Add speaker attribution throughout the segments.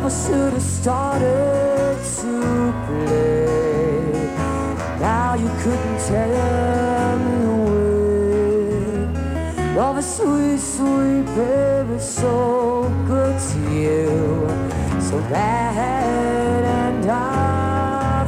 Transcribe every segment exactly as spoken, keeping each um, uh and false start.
Speaker 1: never should have started to play. Now you couldn't tear me away. Love is sweet, sweet, baby, so good to you, so bad, and I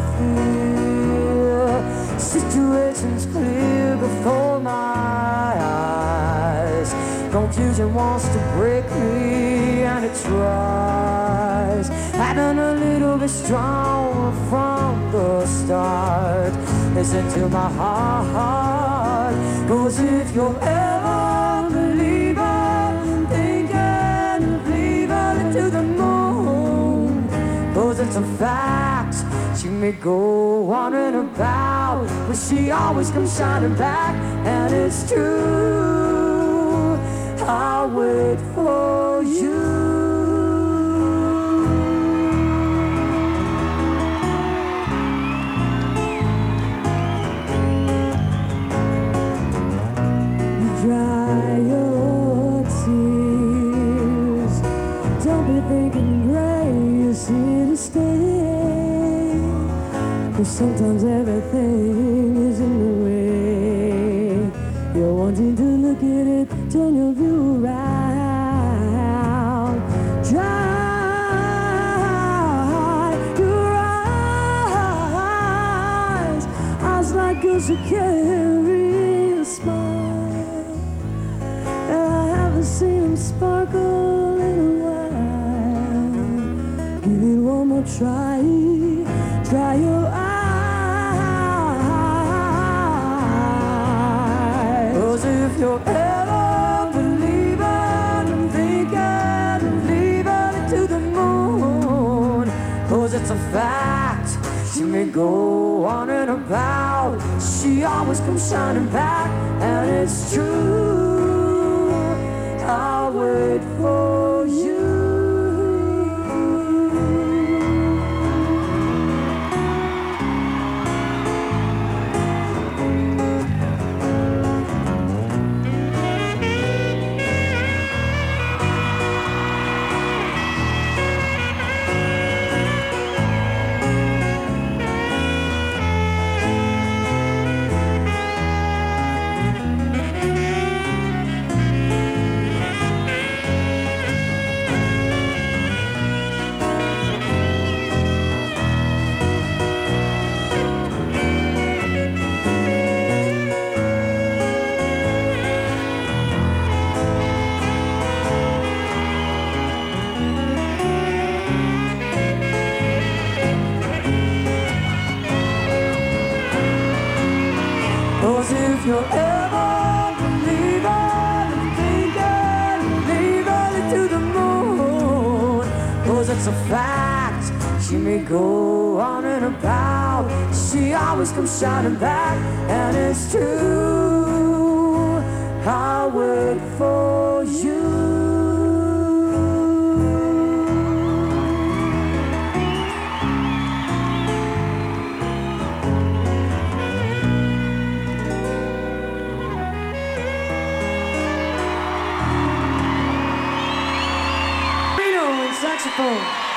Speaker 1: feel situations clear before my eyes. Confusion wants to break me, and it tries. I've been a little bit stronger from the start. Listen to my heart, 'cause if you're ever a believer, think and believe into the moon. 'Cause it's a fact, she may go on and about, but she always comes shining back, and it's true. I'll wait for you. Dry your tears. Don't be thinking grace here to stay. 'Cause sometimes everything is in the way. You're wanting to look at it, turn your view around. Dry your eyes, eyes like yours to carry a smile. And I haven't seen them sparkle in a while. Give it one more try, try your eyes. 'Cause if you're ever believing and thinking and leaving it to the moon, 'cause it's a fact, she may go on and about, she always comes shining back, and it's true. I'll wait for you. Cause if you're ever believing and thinking, leaving it to the moon. 'Cause it's a fact, she may go on and about, she always comes shining back, and it's true. I'll wait for you. Saxophone.